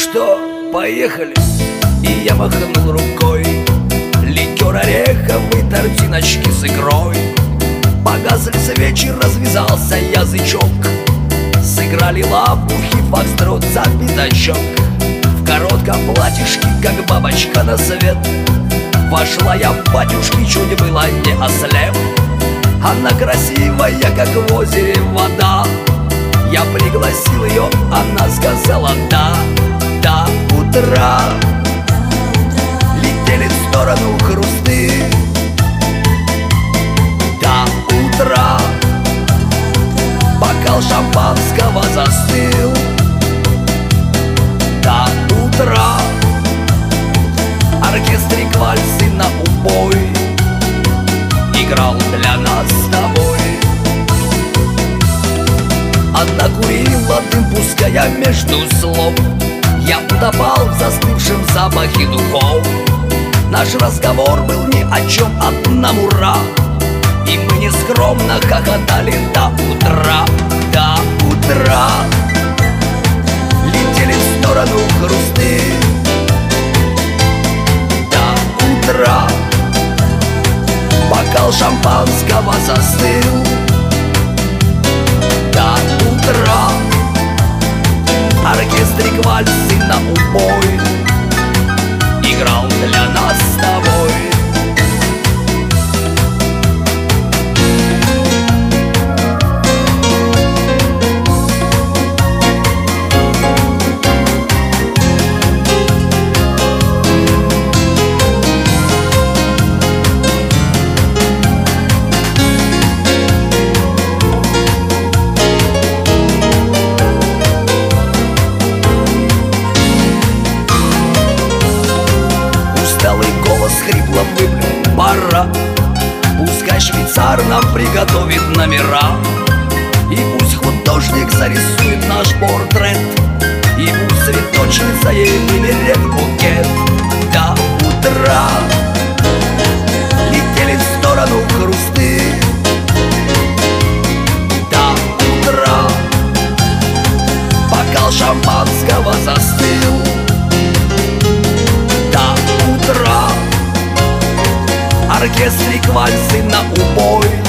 что, поехали? И я махнул рукой. Ликер ореховый, тортиночки с икрой. Погасли свечи, развязался язычок. Сыграли лапухи, фокстрот за пятачок. В коротком платьишке, как бабочка на свет, вошла я в батюшки, чуть было не ослеп. Она красивая, как в озере вода. Я пригласил ее, она сказала да. До утра летели в сторону хрусты. До утра бокал шампанского застыл. До утра оркестрик вальсы на убой играл для нас с тобой. Она курила дым, пуская между слов. Я утопал в застывшем запахе духов. Наш разговор был ни о чем, одному ура. И мы нескромно хохотали до утра. До утра летели в сторону хрусты. До утра бокал шампанского застыл. До утра оркестрик вальсы на убой играл для нас с тобой. Хрипло выплюнул пора. Пускай швейцар нам приготовит номера, и пусть художник зарисует наш портрет, и пусть цветочница ей выберет букет. До утра летели в сторону хрусты. До утра бокал шампанского застыл. До утра оркестрик вальсы на убой